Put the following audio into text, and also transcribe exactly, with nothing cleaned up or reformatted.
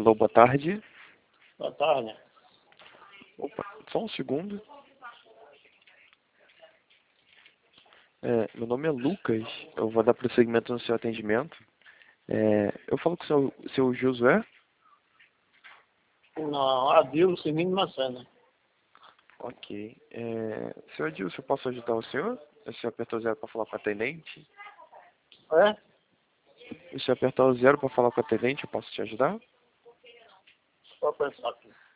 Alô, boa tarde. Boa tarde. Opa, só um segundo. É, meu nome é Lucas, eu vou dar prosseguimento no seu atendimento. É, eu falo com o seu, seu Josué? Não, Adilson Firmino Massana. Ok. É, senhor Adilson, eu posso ajudar o senhor? O senhor apertou zero para falar com o atendente? É? O senhor apertou zero para falar com o atendente, eu posso te ajudar? Vou pensar aqui.